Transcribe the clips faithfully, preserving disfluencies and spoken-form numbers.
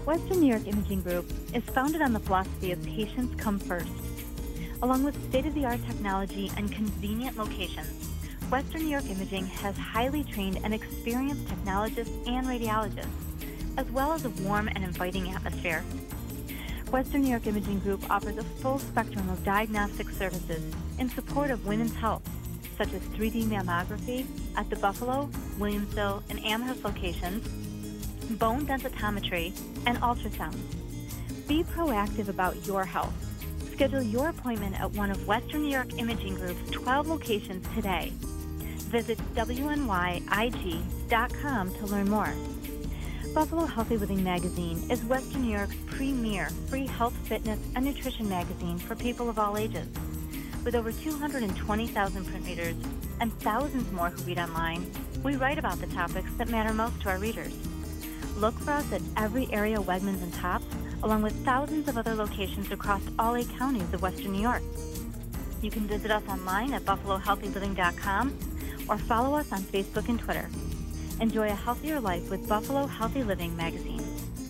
Western New York Imaging Group is founded on the philosophy of patients come first. Along with state-of-the-art technology and convenient locations, Western New York Imaging has highly trained and experienced technologists and radiologists, as well as a warm and inviting atmosphere. Western New York Imaging Group offers a full spectrum of diagnostic services in support of women's health, such as three D mammography at the Buffalo, Williamsville, and Amherst locations, bone densitometry, and ultrasound. Be proactive about your health. Schedule your appointment at one of Western New York Imaging Group's twelve locations today. Visit W N Y I G dot com to learn more. Buffalo Healthy Living Magazine is Western New York's premier free health, fitness, and nutrition magazine for people of all ages. With over two hundred twenty thousand print readers and thousands more who read online, we write about the topics that matter most to our readers. Look for us at every area Wegmans and Tops, along with thousands of other locations across all eight counties of Western New York. You can visit us online at buffalo healthy living dot com or follow us on Facebook and Twitter. Enjoy a healthier life with Buffalo Healthy Living Magazine.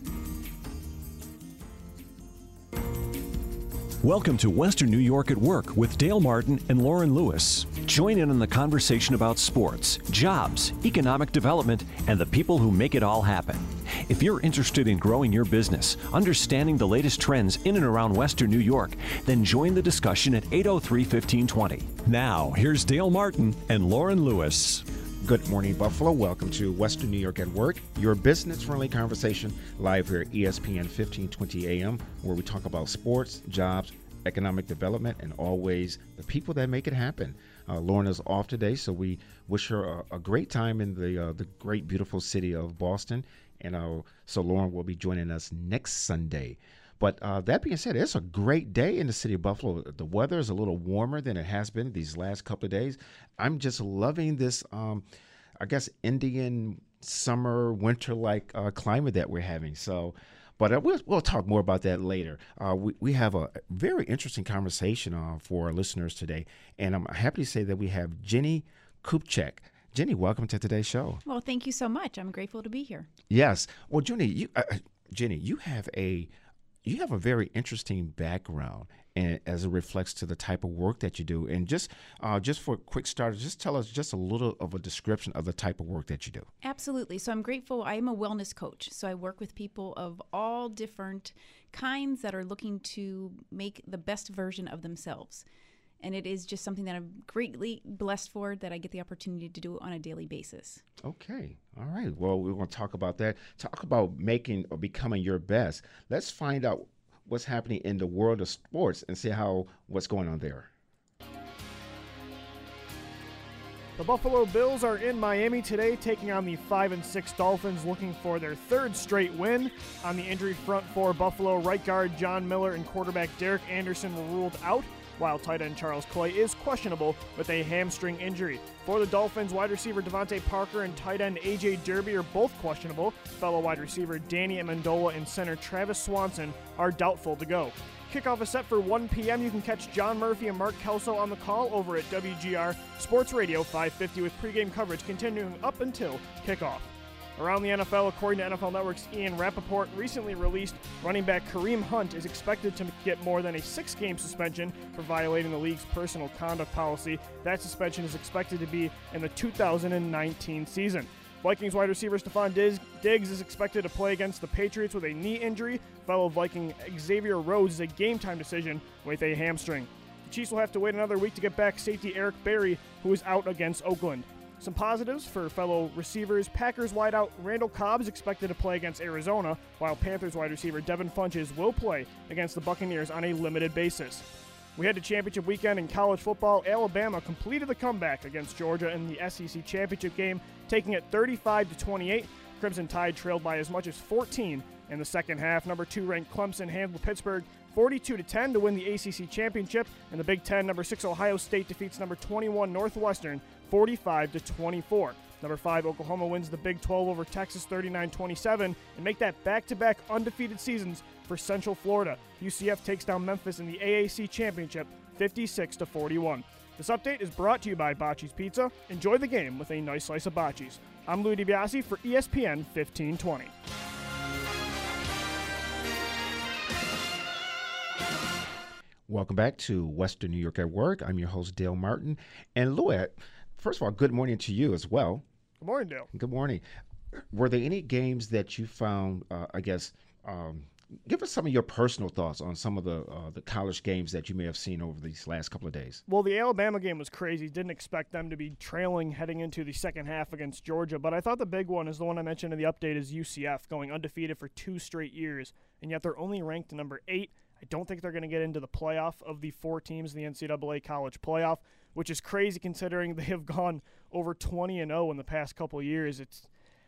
Welcome to Western New York at Work with Dale Martin and Lauren Lewis. Join in on the conversation about sports, jobs, economic development, and the people who make it all happen. If you're interested in growing your business, understanding the latest trends in and around Western New York, then join the discussion at eight oh three, fifteen twenty. Now, here's Dale Martin and Lauren Lewis. Good morning, Buffalo. Welcome to Western New York at Work, your business-friendly conversation live here at E S P N fifteen twenty A M, where we talk about sports, jobs, economic development, and always the people that make it happen. Uh, Lauren is off today, so we wish her a, a great time in the uh, the great, beautiful city of Boston. And uh, so Lauren will be joining us next Sunday. But uh, that being said, it's a great day in the city of Buffalo. The weather is a little warmer than it has been these last couple of days. I'm just loving this, um, I guess, Indian summer, winter-like uh, climate that we're having. So, but uh, we'll, we'll talk more about that later. Uh, we, we have a very interesting conversation uh, for our listeners today. And I'm happy to say that we have Jenny Kupchak. Jenny, welcome to today's show. Well, thank you so much. I'm grateful to be here. Yes. Well, Jenny, you, uh, Jenny, you have a you have a very interesting background, and as it reflects to the type of work that you do. And just uh, just for a quick start, just tell us just a little of a description of the type of work that you do. Absolutely. So I'm grateful. I am a wellness coach. So I work with people of all different kinds that are looking to make the best version of themselves. And it is just something that I'm greatly blessed for, that I get the opportunity to do on a daily basis. Okay. All right. Well, we're going to talk about that. Talk about making or becoming your best. Let's find out what's happening in the world of sports and see how what's going on there. The Buffalo Bills are in Miami today, taking on the five and six Dolphins, looking for their third straight win. On the injury front for Buffalo, right guard John Miller and quarterback Derek Anderson were ruled out, while tight end Charles Clay is questionable with a hamstring injury. For the Dolphins, wide receiver Devontae Parker and tight end A J Derby are both questionable. Fellow wide receiver Danny Amendola and center Travis Swanson are doubtful to go. Kickoff is set for one p.m. You can catch John Murphy and Mark Kelso on the call over at W G R Sports Radio five fifty with pregame coverage continuing up until kickoff. Around the N F L, according to N F L Network's Ian Rappaport, recently released running back Kareem Hunt is expected to get more than a six-game suspension for violating the league's personal conduct policy. That suspension is expected to be in the two thousand nineteen season. Vikings wide receiver Stephon Diggs is expected to play against the Patriots with a knee injury. Fellow Viking Xavier Rhodes is a game-time decision with a hamstring. The Chiefs will have to wait another week to get back safety Eric Berry, who is out against Oakland. Some positives for fellow receivers. Packers wideout Randall Cobb is expected to play against Arizona, while Panthers wide receiver Devin Funchess will play against the Buccaneers on a limited basis. We head to championship weekend in college football. Alabama completed the comeback against Georgia in the S E C championship game, taking it thirty-five to twenty-eight. Crimson Tide trailed by as much as fourteen in the second half. Number two ranked Clemson handled Pittsburgh forty-two to ten to win the A C C championship. In the Big Ten, number six Ohio State defeats number twenty-one Northwestern forty-five to twenty-four. Number five Oklahoma wins the Big twelve over Texas thirty-nine twenty-seven and make that back-to-back undefeated seasons for Central Florida. U C F takes down Memphis in the A A C championship fifty-six to forty-one. This update is brought to you by Bocce's Pizza. Enjoy the game with a nice slice of Bocce's. I'm Lou DiBiase for E S P N fifteen twenty. Welcome back to Western New York at Work. I'm your host, Dale Martin. And Louis, first of all, good morning to you as well. Good morning, Dale. Good morning. Were there any games that you found, uh, I guess, um, give us some of your personal thoughts on some of the uh, the college games that you may have seen over these last couple of days? Well, the Alabama game was crazy. Didn't expect them to be trailing heading into the second half against Georgia. But I thought the big one is the one I mentioned in the update is U C F going undefeated for two straight years, and yet they're only ranked number eight. I don't think they're going to get into the playoff of the four teams in the N C double A college playoff, which is crazy considering they have gone over twenty and oh in the past couple of years. It's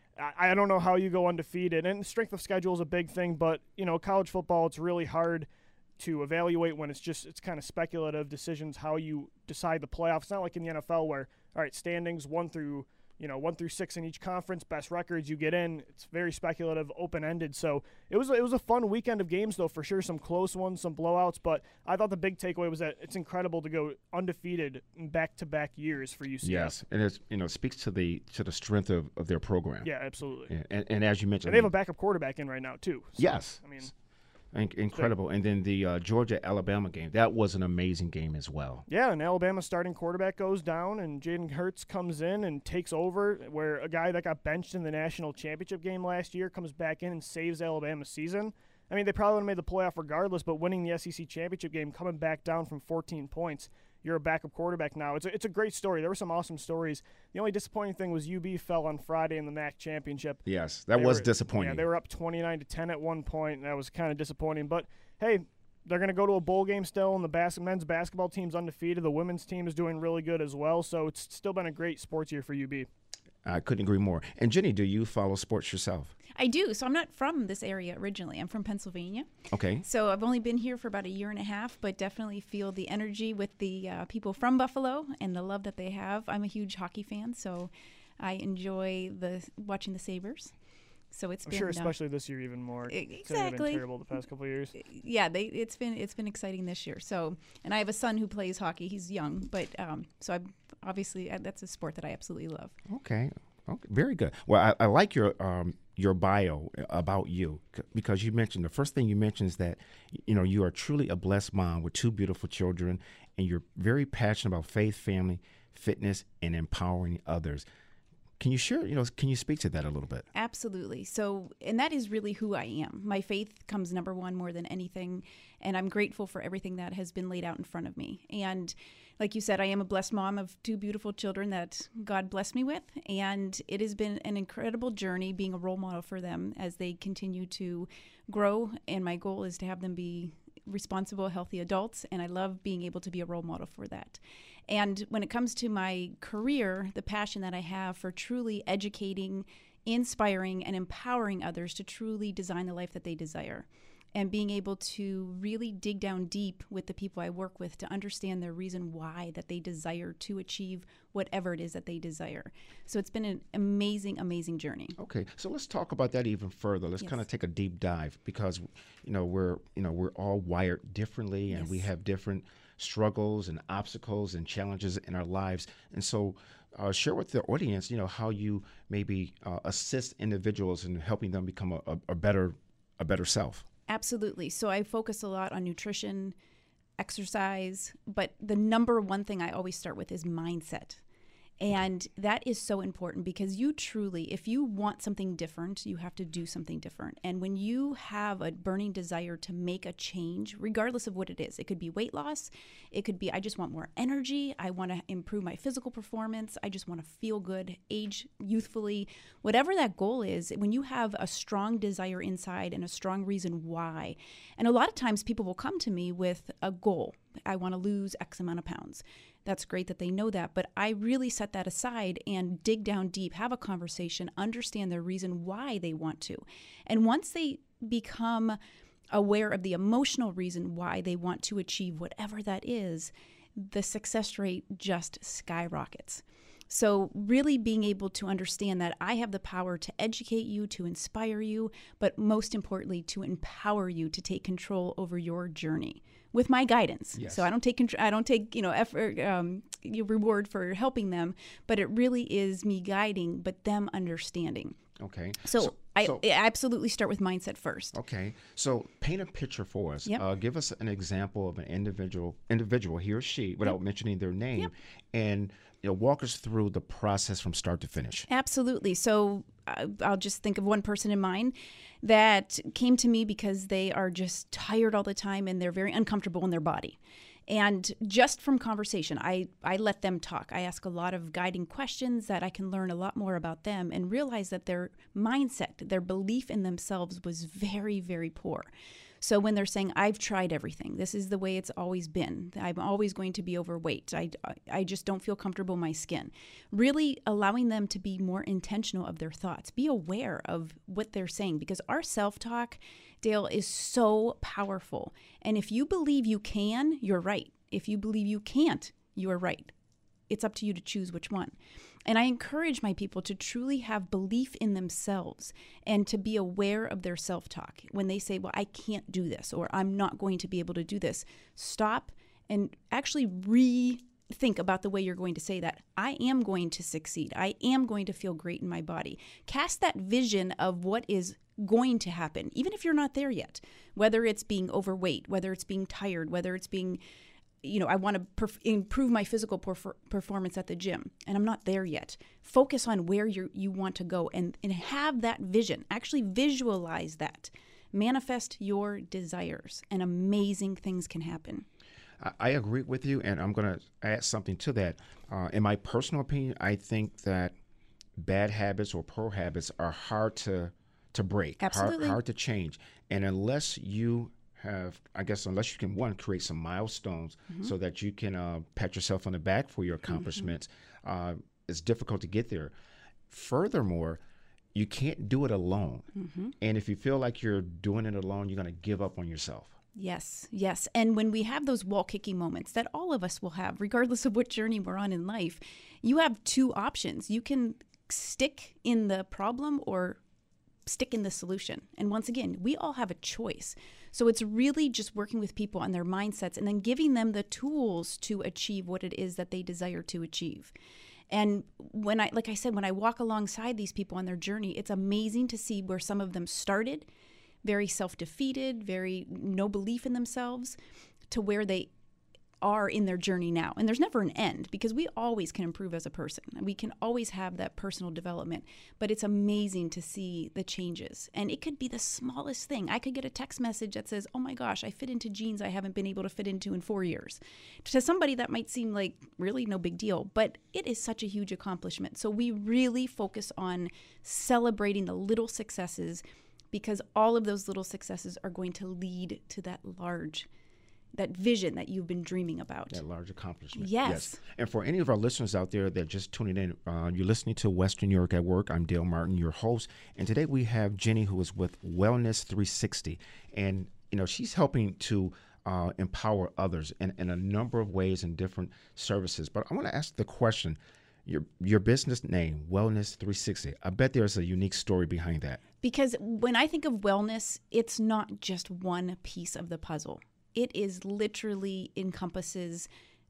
I don't know how you go undefeated, and strength of schedule is a big thing, but, you know, college football, it's really hard to evaluate when it's just, it's kind of speculative decisions how you decide the playoffs. It's not like in the N F L where, all right, standings one through, you know, one through six in each conference, best records you get in. It's very speculative, open-ended. So it was, it was a fun weekend of games, though, for sure. Some close ones, some blowouts, but I thought the big takeaway was that it's incredible to go undefeated in back-to-back years for U C F. Yes, and it you know speaks to the to the strength of, of their program. Yeah, absolutely. Yeah, and, and as you mentioned, and they have a backup quarterback in right now too. So, yes, I mean. Incredible. And then the uh, Georgia-Alabama game, that was an amazing game as well. Yeah, and Alabama's starting quarterback goes down, and Jalen Hurts comes in and takes over, where a guy that got benched in the national championship game last year comes back in and saves Alabama's season. I mean, they probably would have made the playoff regardless, but winning the S E C championship game, coming back down from fourteen points, you're a backup quarterback now. It's a, it's a great story. There were some awesome stories. The only disappointing thing was U B fell on Friday in the M A C championship. Yes, that they was were, disappointing. Yeah, they were up twenty-nine to ten at one point, and that was kind of disappointing. But, hey, they're going to go to a bowl game still, and the bas- men's basketball team's undefeated. The women's team is doing really good as well, so it's still been a great sports year for U B. I couldn't agree more. And Jenny, do you follow sports yourself? I do. So I'm not from this area originally. I'm from Pennsylvania. Okay. So I've only been here for about a year and a half, but definitely feel the energy with the uh, people from Buffalo and the love that they have. I'm a huge hockey fan, so I enjoy the watching the Sabres. So it's I'm been sure, uh, especially this year, even more. Exactly. They've been terrible the past couple of years. Yeah, they it's been it's been exciting this year. So, and I have a son who plays hockey. He's young, but um, so I obviously uh, that's a sport that I absolutely love. Okay. Okay, very good. Well, I, I like your um, your bio about you c- because you mentioned the first thing you mentioned is that you know you are truly a blessed mom with two beautiful children, and you're very passionate about faith, family, fitness, and empowering others. Can you share? You know, can you speak to that a little bit? Absolutely. So, and that is really who I am. My faith comes number one more than anything, and I'm grateful for everything that has been laid out in front of me. And like you said, I am a blessed mom of two beautiful children that God blessed me with, and it has been an incredible journey being a role model for them as they continue to grow, and my goal is to have them be responsible, healthy adults, and I love being able to be a role model for that. And when it comes to my career, the passion that I have for truly educating, inspiring, and empowering others to truly design the life that they desire, and being able to really dig down deep with the people I work with to understand their reason why that they desire to achieve whatever it is that they desire. So it's been an amazing, amazing journey. Okay, so let's talk about that even further. Let's Yes. kind of take a deep dive because you know we're you know we're all wired differently, and Yes. we have different struggles and obstacles and challenges in our lives. And so, uh, share with the audience, you know, how you maybe uh, assist individuals in helping them become a, a, a better a better self. Absolutely. So I focus a lot on nutrition, exercise, but the number one thing I always start with is mindset. And that is so important because you truly, if you want something different, you have to do something different. And when you have a burning desire to make a change, regardless of what it is, it could be weight loss, it could be I just want more energy, I want to improve my physical performance, I just want to feel good, age youthfully, whatever that goal is, when you have a strong desire inside and a strong reason why. And a lot of times people will come to me with a goal. I want to lose X amount of pounds. That's great that they know that, but I really set that aside and dig down deep, have a conversation, understand the reason why they want to. And once they become aware of the emotional reason why they want to achieve whatever that is, the success rate just skyrockets. So really being able to understand that I have the power to educate you, to inspire you, but most importantly, to empower you to take control over your journey with my guidance. Yes. So I don't take contr- I don't take you know effort, um, reward for helping them, but it really is me guiding, but them understanding. Okay. So, So- I, so- I absolutely start with mindset first. Okay, so paint a picture for us. Yep. Uh, give us an example of an individual, individual he or she, without mentioning their name, Yep. and you know, walk us through the process from start to finish. Absolutely. So uh, I'll just think of one person in mind that came to me because they are just tired all the time and they're very uncomfortable in their body. And just from conversation, I, I let them talk. I ask a lot of guiding questions that I can learn a lot more about them and realize that their mindset, their belief in themselves was very, very poor. So when they're saying, I've tried everything, this is the way it's always been, I'm always going to be overweight, I, I just don't feel comfortable in my skin, really allowing them to be more intentional of their thoughts, be aware of what they're saying, because our self-talk, Dale, is so powerful. And if you believe you can, you're right. If you believe you can't, you are right. It's up to you to choose which one. And I encourage my people to truly have belief in themselves and to be aware of their self-talk. When they say, well, I can't do this, or I'm not going to be able to do this, stop and actually rethink about the way you're going to say that. I am going to succeed. I am going to feel great in my body. Cast that vision of what is going to happen, even if you're not there yet, whether it's being overweight, whether it's being tired, whether it's being you know, I want to perf- improve my physical perf- performance at the gym, and I'm not there yet. Focus on where you you want to go and, and have that vision. Actually visualize that. Manifest your desires, and amazing things can happen. I, I agree with you, and I'm going to add something to that. Uh, in my personal opinion, I think that bad habits or poor habits are hard to to break, Absolutely. hard, hard to change, and unless you have, I guess, unless you can, one, create some milestones mm-hmm. so that you can uh, pat yourself on the back for your accomplishments, mm-hmm. uh, it's difficult to get there. Furthermore, you can't do it alone. Mm-hmm. And if you feel like you're doing it alone, you're going to give up on yourself. Yes, yes. And when we have those wall-kicking moments that all of us will have, regardless of what journey we're on in life, you have two options. You can stick in the problem or stick in the solution. And once again, we all have a choice. So it's really just working with people on their mindsets and then giving them the tools to achieve what it is that they desire to achieve. And when I, like I said, when I walk alongside these people on their journey, it's amazing to see where some of them started, very self-defeated, very no belief in themselves, to where they are in their journey now. And there's never an end, because we always can improve as a person. We can always have that personal development, but it's amazing to see the changes. And it could be the smallest thing. I could get a text message that says, oh my gosh, I fit into jeans I haven't been able to fit into in four years. To somebody that might seem like really no big deal, but it is such a huge accomplishment. So we really focus on celebrating the little successes, because all of those little successes are going to lead to that large that vision that you've been dreaming about. That large accomplishment. Yes. yes. And for any of our listeners out there that are just tuning in, uh, you're listening to Western New York at Work. I'm Dale Martin, your host. And today we have Jenny, who is with Wellness three sixty. And, you know, she's helping to uh, empower others in, in a number of ways and different services. But I want to ask the question, your your business name, Wellness three sixty, I bet there's a unique story behind that. Because when I think of wellness, it's not just one piece of the puzzle. It is literally encompasses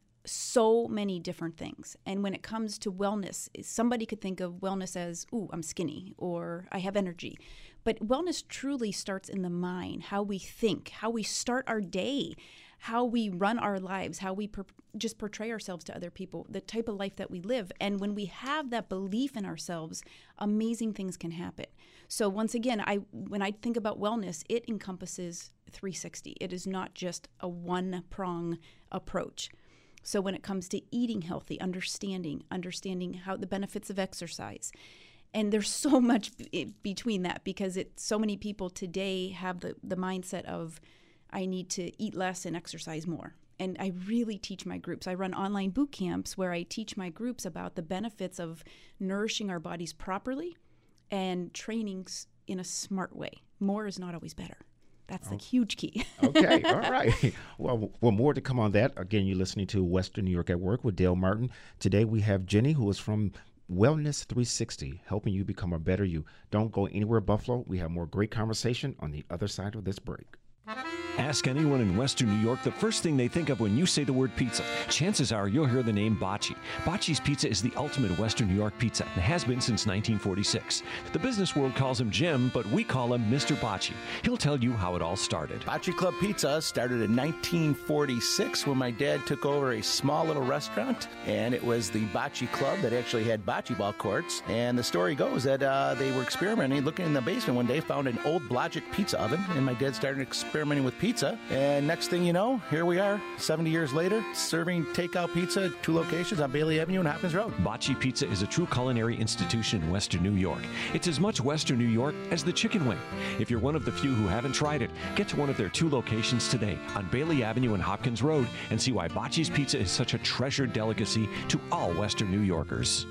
so many different things. And when it comes to wellness, somebody could think of wellness as, ooh, I'm skinny, or I have energy. But wellness truly starts in the mind, how we think, how we start our day, how we run our lives, how we per- just portray ourselves to other people, the type of life that we live. And when we have that belief in ourselves, amazing things can happen. So once again, I when I think about wellness, it encompasses three sixty. It is not just a one-prong approach. So when it comes to eating healthy, understanding, understanding how the benefits of exercise, and there's so much b- between that, because it so many people today have the, the mindset of, I need to eat less and exercise more. And I really teach my groups. I run online boot camps where I teach my groups about the benefits of nourishing our bodies properly and training in a smart way. More is not always better. That's the oh. huge key. Okay, all right. Well, well, more to come on that. Again, you're listening to Western New York at Work with Dale Martin. Today we have Jenny, who is from Wellness three sixty, helping you become a better you. Don't go anywhere, Buffalo. We have more great conversation on the other side of this break. Ask anyone in Western New York the first thing they think of when you say the word pizza. Chances are you'll hear the name Bocce. Bocce's Pizza is the ultimate Western New York pizza and has been since nineteen forty-six. The business world calls him Jim, but we call him Mister Bocce. He'll tell you how it all started. Bocce Club Pizza started in nineteen forty-six when my dad took over a small little restaurant, and it was the Bocce Club that actually had bocce ball courts. And the story goes that uh, they were experimenting, looking in the basement one day, found an old Blodgett pizza oven, and my dad started experimenting with pizza. And next thing you know, here we are, seventy years later, serving takeout pizza at two locations on Bailey Avenue and Hopkins Road. Bocce Pizza is a true culinary institution in Western New York. It's as much Western New York as the chicken wing. If you're one of the few who haven't tried it, get to one of their two locations today on Bailey Avenue and Hopkins Road and see why Bocce's Pizza is such a treasured delicacy to all Western New Yorkers.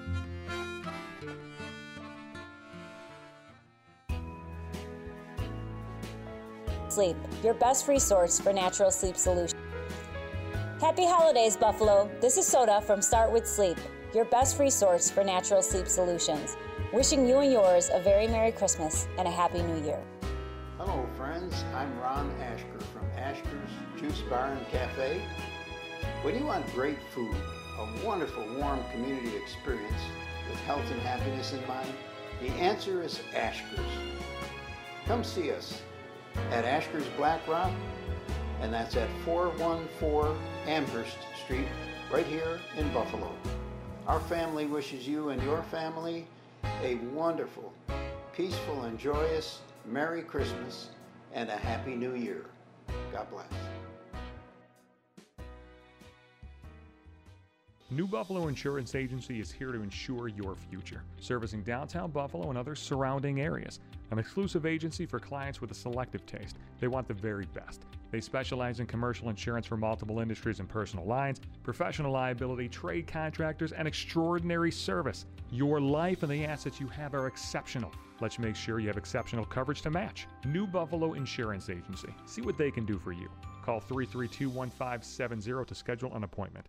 Sleep, your best resource for natural sleep solutions. Happy holidays, Buffalo. This is Soda from Start With Sleep, your best resource for natural sleep solutions. Wishing you and yours a very Merry Christmas and a Happy New Year. Hello, friends. I'm Ron Ashker from Ashker's Juice Bar and Cafe. When you want great food, a wonderful, warm community experience with health and happiness in mind, the answer is Ashker's. Come see us at Ashker's Black Rock, and that's at four one four Amherst Street, right here in Buffalo. Our family wishes you and your family a wonderful, peaceful, and joyous Merry Christmas and a Happy New Year. God bless. New Buffalo Insurance Agency is here to ensure your future, servicing downtown Buffalo and other surrounding areas. An exclusive agency for clients with a selective taste. They want the very best. They specialize in commercial insurance for multiple industries and personal lines, professional liability, trade contractors, and extraordinary service. Your life and the assets you have are exceptional. Let's make sure you have exceptional coverage to match. New Buffalo Insurance Agency. See what they can do for you. Call three three two, one five seven zero to schedule an appointment.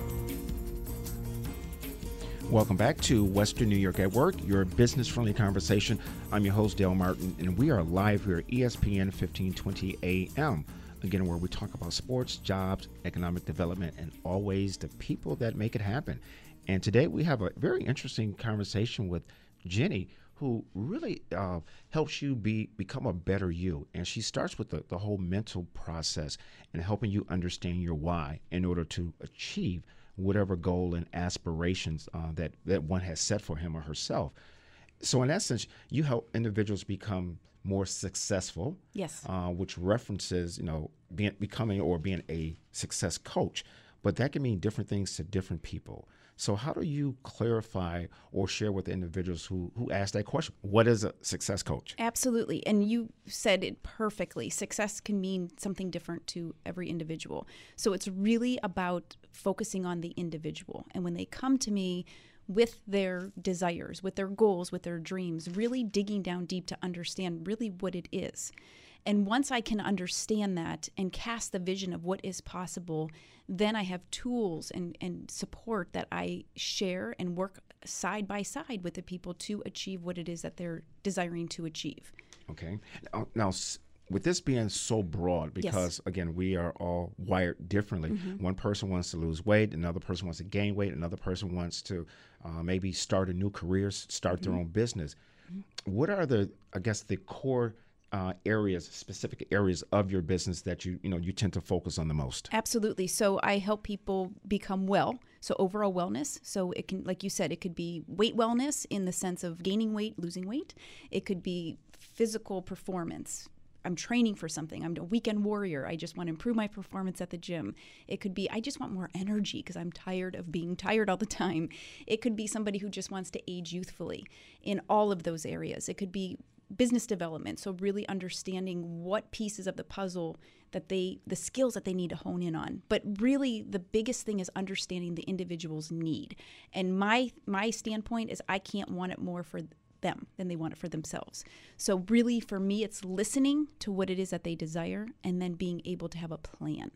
Welcome back to Western New York at Work, your business-friendly conversation. I'm your host, Dale Martin, and we are live here at E S P N fifteen twenty A M, again, where we talk about sports, jobs, economic development, and always the people that make it happen. And today we have a very interesting conversation with Jenny, who really uh, helps you be become a better you. And she starts with the, the whole mental process and helping you understand your why in order to achieve whatever goal and aspirations uh, that, that one has set for him or herself. So in essence, you help individuals become more successful. Yes. Uh, which references, you know, being, becoming or being a success coach. But that can mean different things to different people. So how do you clarify or share with the individuals who, who ask that question? What is a success coach? Absolutely. And you said it perfectly. Success can mean something different to every individual. So it's really about focusing on the individual. And when they come to me with their desires, with their goals, with their dreams, really digging down deep to understand really what it is. And once I can understand that and cast the vision of what is possible, then I have tools and, and support that I share and work side by side with the people to achieve what it is that they're desiring to achieve. Okay. Now, now with this being so broad, because, yes, again, we are all wired differently. Mm-hmm. One person wants to lose weight, another person wants to gain weight, another person wants to uh, maybe start a new career, start mm-hmm. their own business. Mm-hmm. What are the, I guess, the core Uh, areas, specific areas of your business that you, you know, you tend to focus on the most? Absolutely. So I help people become well. So overall wellness. So it can, like you said, it could be weight wellness in the sense of gaining weight, losing weight. It could be physical performance. I'm training for something. I'm a weekend warrior. I just want to improve my performance at the gym. It could be, I just want more energy because I'm tired of being tired all the time. It could be somebody who just wants to age youthfully. In all of those areas. It could be business development, so really understanding what pieces of the puzzle that they, the skills that they need to hone in on. But really, the biggest thing is understanding the individual's need. And my my standpoint is I can't want it more for them than they want it for themselves. So really, for me, it's listening to what it is that they desire and then being able to have a plan.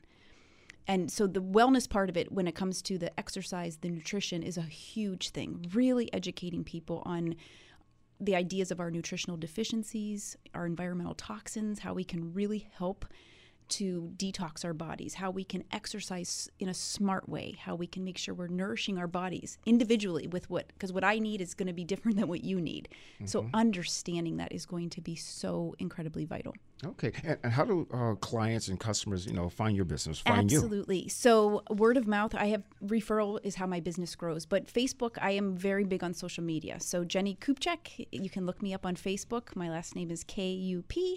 And so the wellness part of it, when it comes to the exercise, the nutrition, is a huge thing. Really educating people on the ideas of our nutritional deficiencies, our environmental toxins, how we can really help to detox our bodies, how we can exercise in a smart way, how we can make sure we're nourishing our bodies individually with what, because what I need is going to be different than what you need. Mm-hmm. So understanding that is going to be so incredibly vital. Okay. And, and how do uh, clients and customers, you know, find your business, find Absolutely. you? Absolutely. So word of mouth, I have referral is how my business grows. But Facebook, I am very big on social media. So Jenny Kupchak, you can look me up on Facebook. My last name is K U P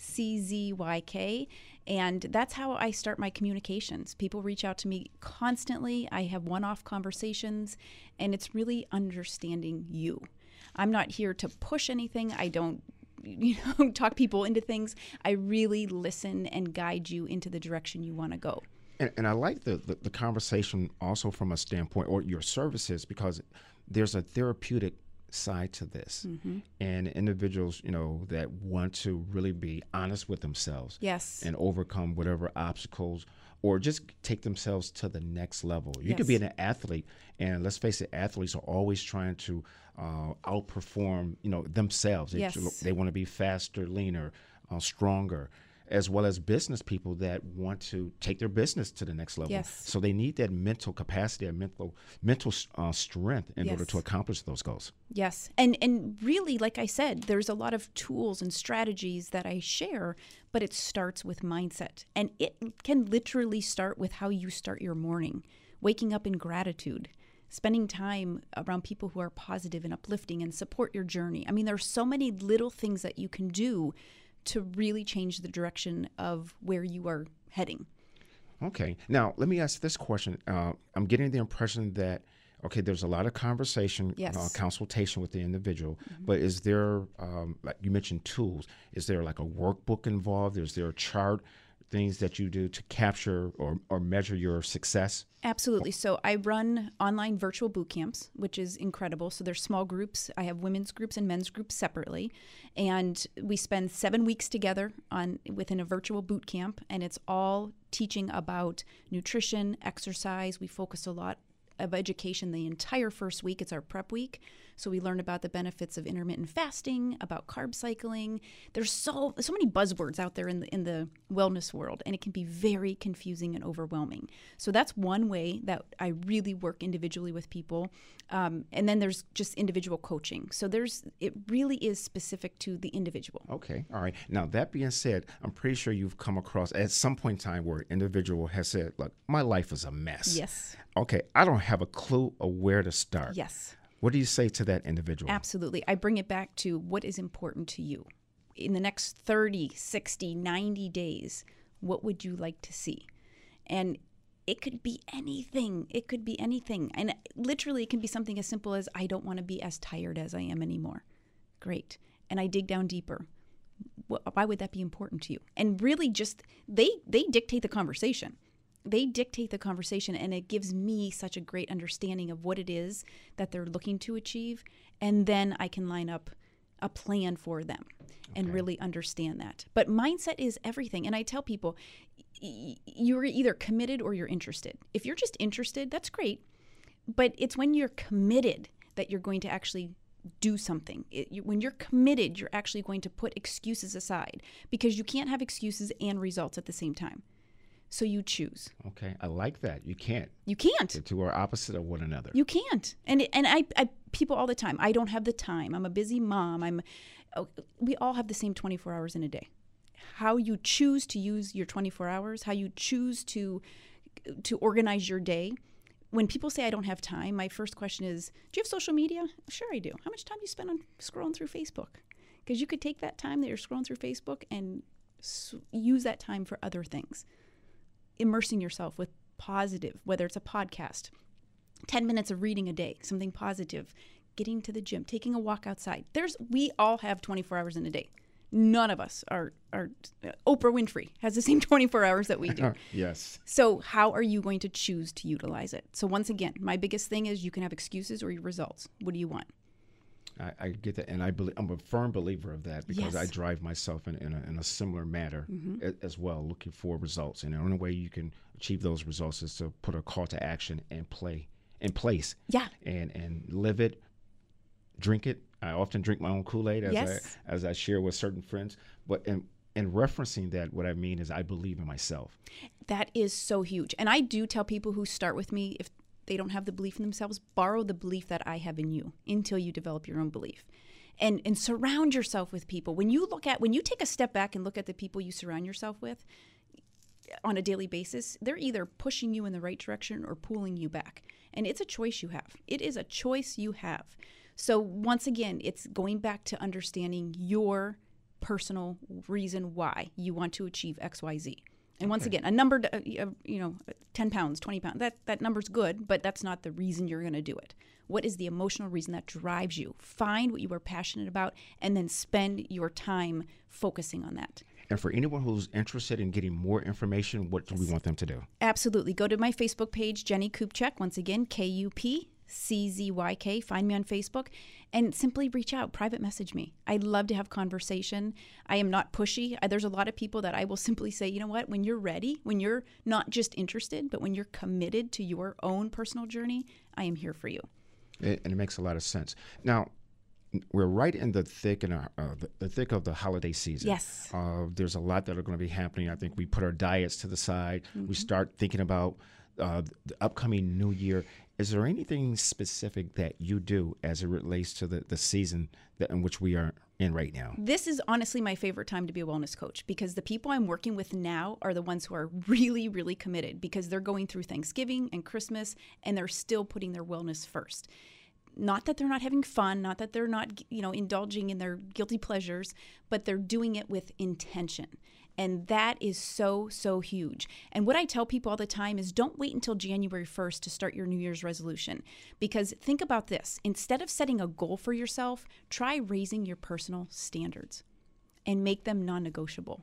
C Z Y K. And that's how I start my communications. People reach out to me constantly. I have one-off conversations, and it's really understanding you. I'm not here to push anything. I don't you know, talk people into things. I really listen and guide you into the direction you want to go. And, and I like the, the, the conversation also from a standpoint, or your services, because there's a therapeutic side to this. Mm-hmm. And individuals, you know, that want to really be honest with themselves. Yes. And overcome whatever obstacles, or just take themselves to the next level. You yes. could be an athlete, and let's face it, athletes are always trying to uh, outperform, you know, themselves. They, yes. they want to be faster, leaner, uh, stronger, as well as business people that want to take their business to the next level. Yes. So they need that mental capacity and mental mental uh, strength in yes. order to accomplish those goals. Yes. And and really, like I said, there's a lot of tools and strategies that I share, but it starts with mindset. And it can literally start with how you start your morning, waking up in gratitude, spending time around people who are positive and uplifting and support your journey. I mean, there are so many little things that you can do to really change the direction of where you are heading. Okay. Now, let me ask this question. Uh, I'm getting the impression that, okay, there's a lot of conversation, yes. uh, consultation with the individual, mm-hmm. but is there, um, like you mentioned tools, is there like a workbook involved? Is there a chart, things that you do to capture or, or measure your success? Absolutely. So I run online virtual boot camps, which is incredible. So there's small groups. I have women's groups and men's groups separately. And we spend seven weeks together on within a virtual boot camp. And it's all teaching about nutrition, exercise. We focus a lot of education the entire first week. It's our prep week. So we learn about the benefits of intermittent fasting, about carb cycling. There's so so many buzzwords out there in the in the wellness world, and it can be very confusing and overwhelming. So that's one way that I really work individually with people. Um, and then there's just individual coaching. So there's it really is specific to the individual. Okay. All right. Now, that being said, I'm pretty sure you've come across at some point in time where an individual has said, look, my life is a mess. Yes. Okay. I don't have a clue of where to start. Yes. What do you say to that individual? Absolutely. I bring it back to what is important to you. In the next thirty, sixty, ninety days, what would you like to see? And it could be anything. It could be anything. And literally, it can be something as simple as, I don't want to be as tired as I am anymore. Great. And I dig down deeper. Why would that be important to you? And really just, they they dictate the conversation. They dictate the conversation, and it gives me such a great understanding of what it is that they're looking to achieve. And then I can line up a plan for them and Okay. really understand that. But mindset is everything. And I tell people, y- you're either committed or you're interested. If you're just interested, that's great. But it's when you're committed that you're going to actually do something. It, you, when you're committed, you're actually going to put excuses aside, because you can't have excuses and results at the same time. So you choose. Okay, I like that. You can't. You can't. The two are opposite of one another. You can't. And and I, I people all the time, I don't have the time. I'm a busy mom. I'm. Oh, we all have the same twenty-four hours in a day. How you choose to use your twenty-four hours, how you choose to to organize your day. When people say I don't have time, my first question is, do you have social media? Sure I do. How much time do you spend on scrolling through Facebook? Because you could take that time that you're scrolling through Facebook and s- use that time for other things. Immersing yourself with positive, whether it's a podcast, ten minutes of reading a day, something positive, getting to the gym, taking a walk outside. There's, we all have twenty-four hours in a day. None of us are, are uh, Oprah Winfrey has the same twenty-four hours that we do. Yes. So how are you going to choose to utilize it? So once again, my biggest thing is you can have excuses or your results. What do you want? I, I get that, and I believe I'm a firm believer of that, because Yes. I drive myself in, in, a, in a similar manner Mhm. a, as well, looking for results. And the only way you can achieve those results is to put a call to action and play in place. Yeah. And and live it, drink it. I often drink my own Kool-Aid as Yes. I as I share with certain friends. But in in referencing that, what I mean is I believe in myself. That is so huge. And I do tell people who start with me, if they don't have the belief in themselves, borrow the belief that I have in you until you develop your own belief. And and surround yourself with people. When you look at, when you take a step back and look at the people you surround yourself with on a daily basis, they're either pushing you in the right direction or pulling you back. And it's a choice you have. It is a choice you have. So once again, it's going back to understanding your personal reason why you want to achieve X, Y, Z. And once Okay. again, a number, uh, you know, ten pounds, twenty pounds, that, that number's good, but that's not the reason you're going to do it. What is the emotional reason that drives you? Find what you are passionate about and then spend your time focusing on that. And for anyone who's interested in getting more information, what do we want them to do? Absolutely. Go to my Facebook page, Jenny Kupchak, once again, K U P C Z Y K. Find me on Facebook and simply reach out, private message me. I'd love to have conversation. I am not pushy. I- There's a lot of people that I will simply say, you know what, when you're ready, when you're not just interested, but when you're committed to your own personal journey, I am here for you. It, and it makes a lot of sense. Now, we're right in the thick and uh, the, the thick of the holiday season. Yes. Uh, there's a lot that are going to be happening. I think we put our diets to the side. Mm-hmm. We start thinking about uh, the upcoming new year. Is there anything specific that you do as it relates to the, the season that in which we are in right now? This is honestly my favorite time to be a wellness coach because the people I'm working with now are the ones who are really, really committed because they're going through Thanksgiving and Christmas and they're still putting their wellness first. Not that they're not having fun, not that they're not, you know, indulging in their guilty pleasures, but they're doing it with intention. And that is so, so huge. And what I tell people all the time is don't wait until January first to start your New Year's resolution. Because think about this. Instead of setting a goal for yourself, try raising your personal standards and make them non-negotiable.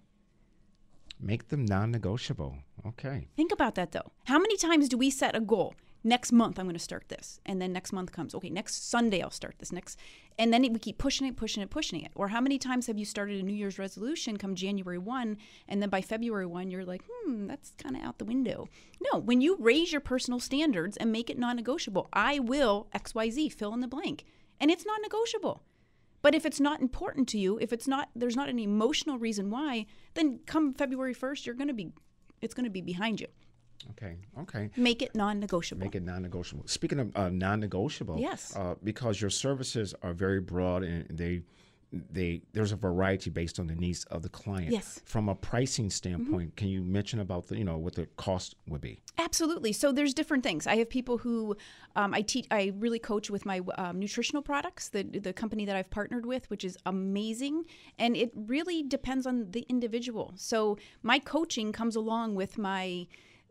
Make them non-negotiable. Okay. Think about that, though. How many times do we set a goal? Next month, I'm going to start this. And then next month comes, okay, next Sunday, I'll start this. Next, and then we keep pushing it, pushing it, pushing it. Or how many times have you started a New Year's resolution come January first, and then by February first, you're like, hmm, that's kind of out the window. No, when you raise your personal standards and make it non-negotiable, I will X Y Z, fill in the blank. And it's not negotiable. But if it's not important to you, if it's not, there's not an emotional reason why, then come February first, you're going to be, it's going to be behind you. Okay. Okay. Make it non-negotiable. Make it non-negotiable. Speaking of uh, non-negotiable, Yes. uh, because your services are very broad and they, they there's a variety based on the needs of the client. Yes. From a pricing standpoint, mm-hmm. can you mention about the you know what the cost would be? Absolutely. So there's different things. I have people who um, I teach. I really coach with my um, nutritional products, the the company that I've partnered with, which is amazing, and it really depends on the individual. So my coaching comes along with my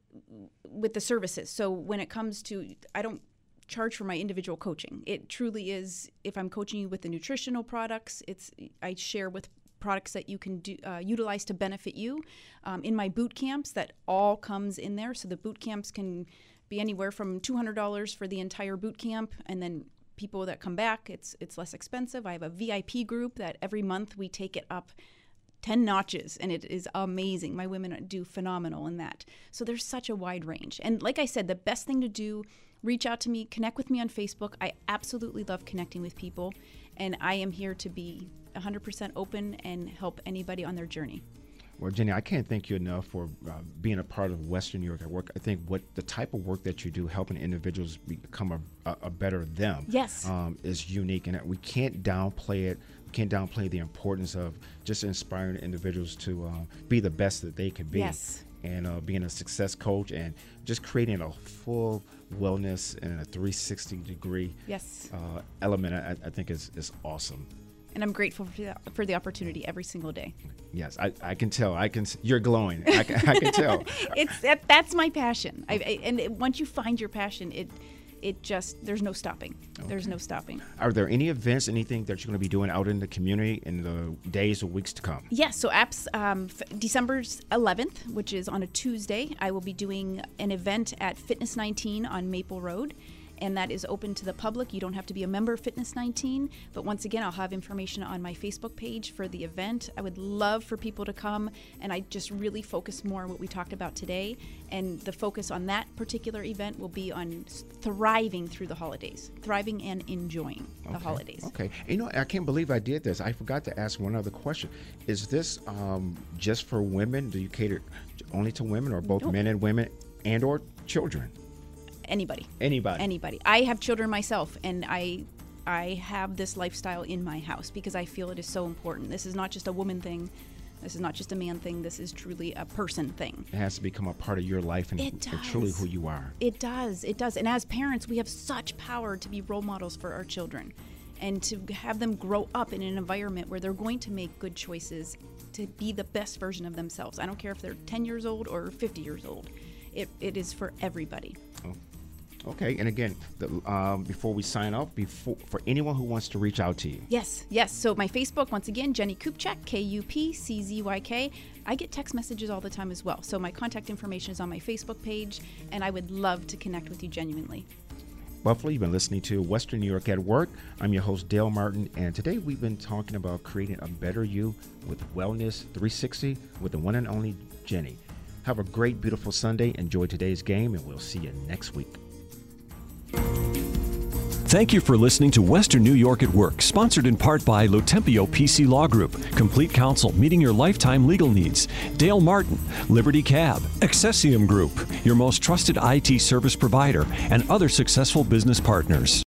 with the services. So when it comes to, I don't charge for my individual coaching. It truly is, if I'm coaching you with the nutritional products, it's I share with products that you can do, uh, utilize to benefit you. Um, in my boot camps, that all comes in there. So the boot camps can be anywhere from two hundred dollars for the entire boot camp, and then people that come back, it's it's less expensive. I have a V I P group that every month we take it up ten notches, and it is amazing. My women do phenomenal in that. So there's such a wide range. And like I said, the best thing to do, reach out to me, connect with me on Facebook. I absolutely love connecting with people, and I am here to be one hundred percent open and help anybody on their journey. Well, Jenny, I can't thank you enough for uh, being a part of Western New York at Work. I think what the type of work that you do, helping individuals become a, a, a better them, Yes. um, is unique, and we can't downplay it. We can't downplay the importance of just inspiring individuals to uh, be the best that they can be. Yes. And uh, being a success coach and just creating a full wellness and a three sixty degree Yes. uh, element, I, I think is, is awesome. And I'm grateful for the, for the opportunity every single day. Yes, I, I can tell. I can. You're glowing. I can, I can tell. It's that, that's my passion. I, I, and it, once you find your passion, it it just there's no stopping. Okay. There's no stopping. Are there any events, anything that you're going to be doing out in the community in the days or weeks to come? Yes. So, apps um, f- December eleventh, which is on a Tuesday, I will be doing an event at Fitness nineteen on Maple Road. and that is open to the public. You don't have to be a member of Fitness nineteen, but once again, I'll have information on my Facebook page for the event. I would love for people to come, and I just really focus more on what we talked about today, and the focus on that particular event will be on thriving through the holidays, thriving and enjoying the Okay. holidays. Okay. You know, I can't believe I did this. I forgot to ask one other question. Is this um, just for women? Do you cater only to women, or both Nope. men and women, and or children? Anybody. Anybody. Anybody. I have children myself, and I I have this lifestyle in my house because I feel it is so important. This is not just a woman thing. This is not just a man thing. This is truly a person thing. It has to become a part of your life and, It and truly does. who you are. It does. It does. And as parents, we have such power to be role models for our children and to have them grow up in an environment where they're going to make good choices to be the best version of themselves. I don't care if they're ten years old or fifty years old. It, it is for everybody. Oh. Okay, and again, the, um, before we sign off, before for anyone who wants to reach out to you. Yes, yes. So my Facebook, once again, Jenny Kupchak, K U P C Z Y K. I get text messages all the time as well. So my contact information is on my Facebook page, and I would love to connect with you genuinely. Buffalo, you've been listening to Western New York at Work. I'm your host, Dale Martin, and today we've been talking about creating a better you with Wellness three sixty with the one and only Jenny. Have a great, beautiful Sunday. Enjoy today's game, and we'll see you next week. Thank you for listening to Western New York at Work, sponsored in part by Lotempio P C Law Group, Complete Counsel, meeting your lifetime legal needs, Dale Martin, Liberty Cab, Accessium Group, your most trusted I T service provider, and other successful business partners.